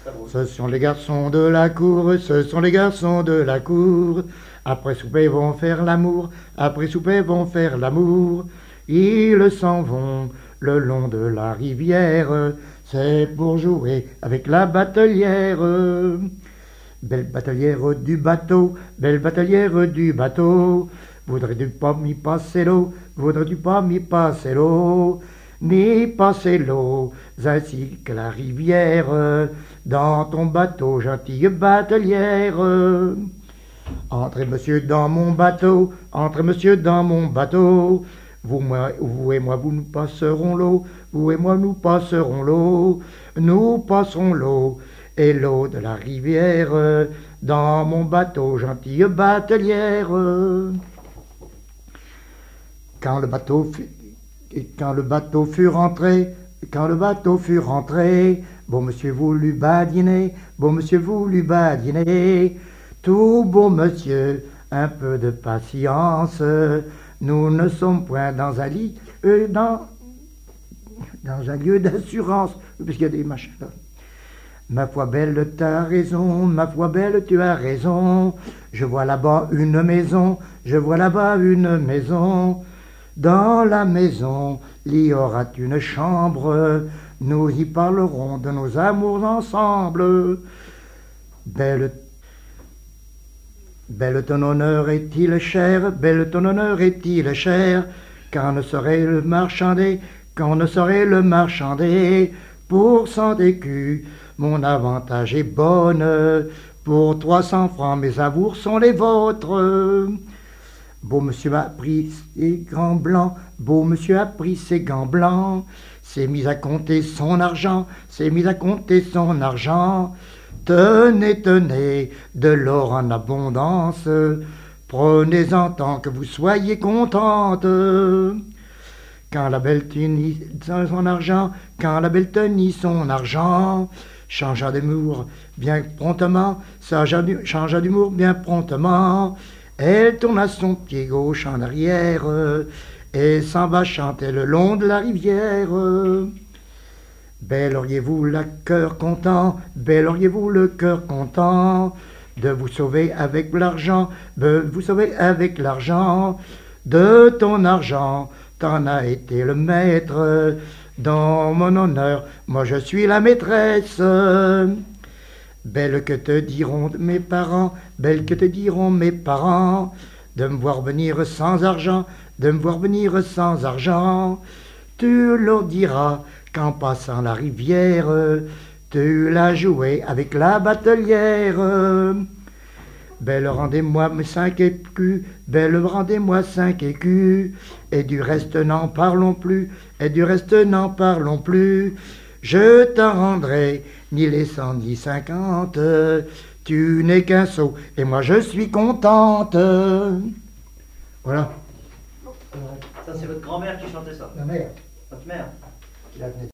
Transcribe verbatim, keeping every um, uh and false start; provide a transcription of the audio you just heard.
Ce sont les garçons de la cour, ce sont les garçons de la cour. Après souper vont faire l'amour, après souper vont faire l'amour. Ils s'en vont le long de la rivière, c'est pour jouer avec la batelière. Belle batelière du bateau, belle batelière du bateau. Voudrais-tu pas m'y passer l'eau, voudrais-tu pas m'y passer l'eau, m'y passer l'eau, ainsi que la rivière, dans ton bateau, gentille batelière. Entrez monsieur dans mon bateau, entrez monsieur dans mon bateau. Vous, moi, vous et moi, vous nous passerons l'eau, vous et moi, nous passerons l'eau, nous passerons l'eau et l'eau de la rivière, dans mon bateau, gentille batelière. Quand le bateau fut, quand le bateau fut rentré, quand le bateau fut rentré, beau monsieur voulut badiner, beau monsieur voulut badiner, tout beau monsieur, un peu de patience, nous ne sommes point dans un lit, euh, dans, dans un lieu d'assurance, puisqu'il y a des machins là. Ma foi belle, tu as raison, ma foi belle, tu as raison, je vois là-bas une maison, je vois là-bas une maison. Dans la maison, il y aura une chambre, nous y parlerons de nos amours ensemble. Belle, belle ton honneur est-il cher, belle ton honneur est-il cher, quand ne saurait le marchander, quand ne saurait le marchander, pour cent écus, mon avantage est bonne, pour trois cents francs, mes amours sont les vôtres. Beau monsieur a pris ses gants blancs, beau monsieur a pris ses gants blancs, s'est mis à compter son argent, s'est mis à compter son argent. Tenez, tenez, de l'or en abondance, prenez-en tant que vous soyez contente. Quand la belle tenit son argent, quand la belle tenit son argent, changea d'humour bien promptement, changea d'humour bien promptement. Elle tourna son pied gauche en arrière et s'en va chanter le long de la rivière. Belle auriez-vous le cœur content, belle auriez-vous le cœur content de vous sauver avec l'argent, de vous sauver avec l'argent. De ton argent, t'en as été le maître, dans mon honneur, moi je suis la maîtresse. Belle que te diront mes parents, belle que te diront mes parents, de me voir venir sans argent, de me voir venir sans argent. Tu leur diras qu'en passant la rivière, tu l'as joué avec la batelière. Belle, rendez-moi mes cinq écus, belle, rendez-moi cinq écus, et du reste n'en parlons plus, et du reste n'en parlons plus. Je t'en rendrai ni les cent ni cinquante, tu n'es qu'un sot, et moi je suis contente. Voilà. Ça, c'est votre grand-mère qui chantait ça. Ma mère. Votre mère. Qui la venait